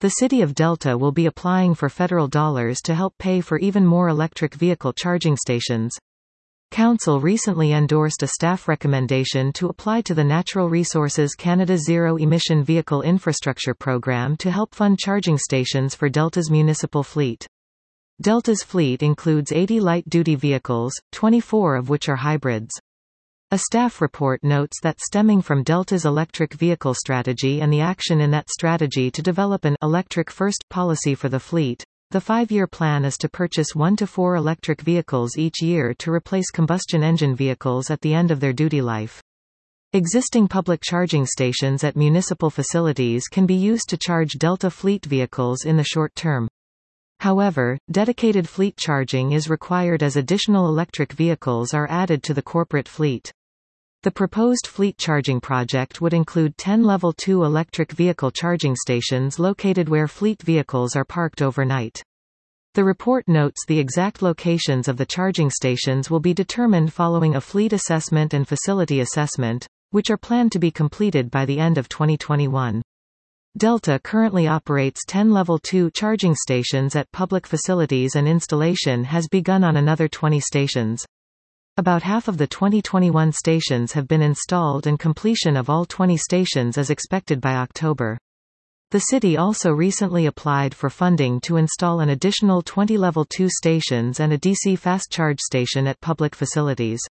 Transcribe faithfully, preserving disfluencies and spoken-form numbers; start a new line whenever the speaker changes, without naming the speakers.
The city of Delta will be applying for federal dollars to help pay for even more electric vehicle charging stations. Council recently endorsed a staff recommendation to apply to the Natural Resources Canada Zero Emission Vehicle Infrastructure Program to help fund charging stations for Delta's municipal fleet. Delta's fleet includes eighty light-duty vehicles, twenty-four of which are hybrids. A staff report notes that stemming from Delta's electric vehicle strategy and the action in that strategy to develop an electric-first policy for the fleet, the five-year plan is to purchase one to four electric vehicles each year to replace combustion engine vehicles at the end of their duty life. Existing public charging stations at municipal facilities can be used to charge Delta fleet vehicles in the short term. However, dedicated fleet charging is required as additional electric vehicles are added to the corporate fleet. The proposed fleet charging project would include ten Level two electric vehicle charging stations located where fleet vehicles are parked overnight. The report notes the exact locations of the charging stations will be determined following a fleet assessment and facility assessment, which are planned to be completed by the end of twenty twenty-one. Delta currently operates ten Level two charging stations at public facilities and installation has begun on another twenty stations. About half of the twenty twenty-one stations have been installed and completion of all twenty stations is expected by October. The city also recently applied for funding to install an additional twenty Level two stations and a D C fast charge station at public facilities.